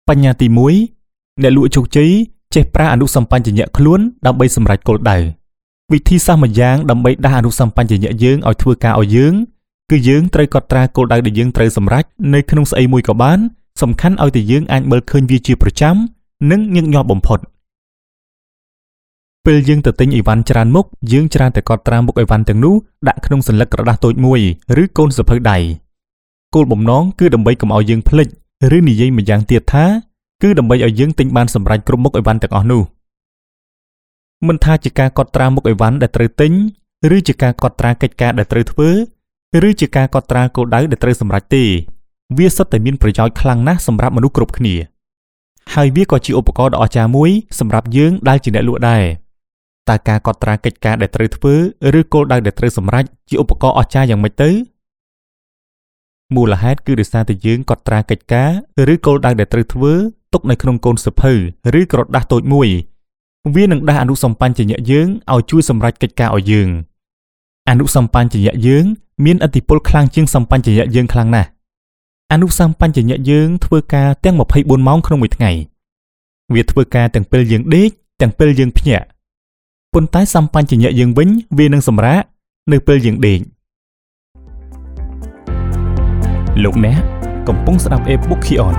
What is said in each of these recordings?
បញ្ញត្តិមួយអ្នកលក់ជោគជ័យចេះប្រើអនុសម្បញ្ញៈខ្លួនដើម្បីសម្រេចគោលដៅវិធីសាស្ត្រមួយយ៉ាងដើម្បីដាស់អនុសម្បញ្ញៈយើងឲ្យធ្វើការឲ្យយើងគឺយើងត្រូវកត់ត្រាគោលដៅដែលយើងត្រូវសម្រេចនៅក្នុងស្អីមួយក៏បានសំខាន់ឲ្យតែយើងអាចមើលឃើញវាជាប្រចាំនិងញឹកញាប់បំផុតពេលយើងទៅទិញអីវ៉ាន់ច្រើនមុខយើងច្រើនតែកត់ត្រាមុខអីវ៉ាន់ទាំងនោះដាក់ក្នុងសន្លឹកក្រដាសតូចមួយឬកូនសៀវភៅដៃគោលបំណងគឺដើម្បីកុំឲ្យយើងភ្លេចឬនិយាយម្យ៉ាងទៀតថាគឺដើម្បីឲ្យយើងទិញបានសម្រេចគ្រប់មុខអីវ៉ាន់ទាំងអស់នោះមិនថាជាការកត់ត្រាមុខអីវ៉ាន់ដែលត្រូវទិញឬជាការកត់ត្រាកិច្ចការដែលត្រូវធ្វើឬជាការកត់ត្រាគោលដៅដែលត្រូវសម្រេចទេវាសុទ្ធតែមានប្រយោជន៍ខ្លាំងណាស់សម្រាប់មនុស្សគ្រប់គ្នាហើយវាក៏ជាឧបករណ៍ដ៏អស្ចារ្យមួយសម្រាប់យើងដែលជាអ្នកលក់ដែរតើការកត់ត្រាកិច្ចការដែលត្រូវធ្វើឬគោលដៅដែលត្រូវសម្រេចជាឧបករណ៍អស្ចារ្យយ៉ាងម៉េចទៅមូលហេតុគឺដោយសារតែយើងកត់ត្រាកិច្ចការឬគោលដៅដែលត្រូវធ្វើទុកនៅក្នុងកូនសៀវភៅឬក្រដាសតូចមួយវានឹងដាស់អនុសម្បញ្ញៈយើងឲ្យជួយសម្រេចកិច្ចការឲ្យយើងអនុសម្បញ្ញៈយើងមានឥទ្ធិពលខ្លាំងជាងសម្បញ្ញៈយើងខ្លាំងណាស់អនុសម្បញ្ញៈយើងធ្វើការទាំង24ម៉ោងក្នុងមួយថ្ងៃវាធ្វើការទាំងពេលយើងដេកទាំងពេលយើងភ្ញាក់ប៉ុន្តែសម្បញ្ញៈយើងវិញវានឹងសម្រាកនៅពេលយើងដេកលោកអ្នកកំពុងស្ដាប់ e-book Kion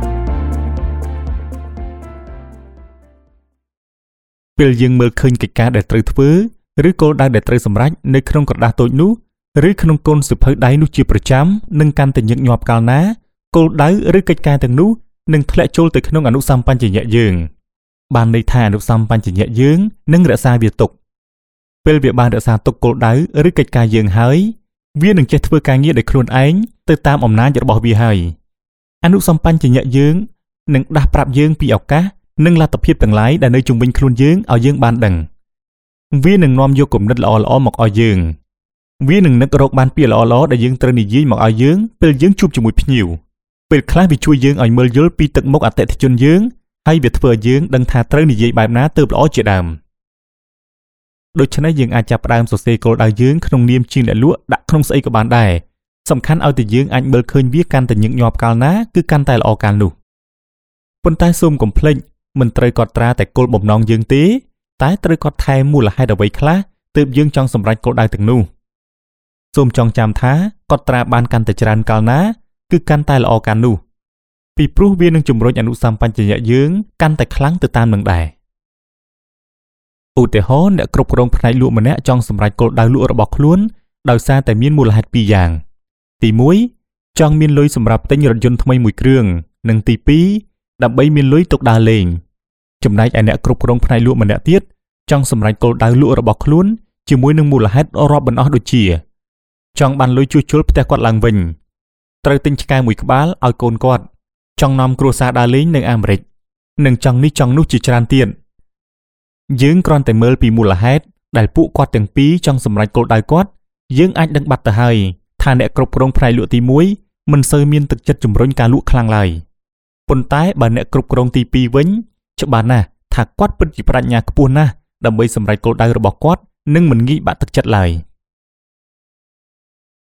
ពេលយើងមើលឃើញកិច្ចការដែលត្រូវធ្វើឬគោលដៅដែលត្រូវសម្រេចនៅក្នុងក្រដាសតូចនោះឬក្នុងកូនសៀវភៅដៃនោះជាប្រចាំនឹងកាន់តែញឹកញាប់កាលណាគោលដៅឬកិច្ចការទាំងនោះនឹងធ្លាក់ចូលទៅក្នុងអនុសម្បញ្ញៈយើងបានន័យថាអនុសម្បញ្ញៈយើងនឹងរក្សាវាទុកពេលវាបានរក្សាទុកគោលដៅឬកិច្ចការយើងហើយវានឹងចេះធ្វើការងារដោយខ្លួនឯងទៅតាមអំណាចរបស់វាហើយអនុសម្បញ្ញៈយើងនឹងដាស់ប្រាប់យើងពីឱកាសនិងលទ្ធភាពទាំងឡាយដែលនៅជុំវិញខ្លួនយើងឲ្យយើងបានដឹងវានឹងនាំយកគំនិតល្អៗមកឲ្យយើងវានឹងនឹករកបានពាក្យល្អៗដែលយើងត្រូវនិយាយមកឲ្យយើងពេលយើងជួបជាមួយភ្ញៀវពេលខ្លះវាជួយយើងឲ្យមើលយល់ពីទឹកមុខអតិថិជនយើងហើយវាធ្វើឲ្យយើងដឹងថាត្រូវនិយាយបែបណាទើបល្អជាដើមដូច្នេះយើងអាចចាប់ផ្ដើមសរសេរគោលដៅយើងក្នុងនាមជាអ្នកលក់ដាក់ក្នុងស្អីក៏បានដែរសំខាន់ឲ្យតែយើងអាចមើលឃើញវាកាន់តែញឹកញាប់កាលណាគឺកាន់តែល្អកាលនោះប៉ុន្តែសូមកុំភ្លេចមិនត្រូវកត់ត្រាតែគោលបំណងយើងទេតែត្រូវកត់ថែមមូលហេតុអ្វីខ្លះទើបយើងចង់សម្រេចគោលដៅទាំងនោះសូមចងចាំថាកត់ត្រាបានកាន់តែច្រើនកាលណាគឺកាន់តែល្អកាលនោះពីព្រោះវានឹងជំរុញអនុសម្បញ្ញៈយើងកាន់តែខ្លាំងទៅតាមនឹងដែរឧទាហរណ៍អ្នកគ្រប់គ្រងផ្នែកលក់ម្នាក់ចង់សម្រេចគោលដៅលក់របស់ខ្លួនដោយសារតែមានមូលហេតុពីរយ៉ាងទី1ចង់មានលុយសម្រាប់ទិញរថយន្តថ្មីមួយគ្រឿងនិងទី2ដើម្បីមានលុយទុកដើរលេងចំណែកឯអ្នកគ្រប់គ្រងផ្នែកលក់ម្នាក់ទៀតចង់សម្រេចគោលដៅលក់របស់ខ្លួនជាមួយនឹងមូលហេតុរាប់មិនអស់ដូចជាចង់បានលុយជួសជុលផ្ទះគាត់ឡើងវិញត្រូវទិញឆ្កែមួយក្បាលឲ្យកូនគាត់ចង់នាំគ្រួសារដើរលេងនៅអាមេរិកនិងចង់នេះចង់នោះជាច្រើនទៀតយើងគ្រាន់តែមើលពីមូលហេតុដែលពួកគាត់ទាំងពីរចង់សម្រេចគោលដៅគាត់យើងអាចដឹងបាត់ទៅហើយថាអ្នកគ្រប់គ្រងផ្នែកលក់ទី1មិនសូវមានទឹកចិត្តជំរុញការលក់ខ្លាំងឡើយប៉ុន្តែបើអ្នកគ្រប់គ្រងទី2វិញច្បាស់ណាស់ថាគាត់ពិតជាប្រាជ្ញាខ្ពស់ណាស់ដើម្បីសម្រេចគោលដៅរបស់គាត់និងមិនងាយបាក់ទឹកចិត្តឡើយ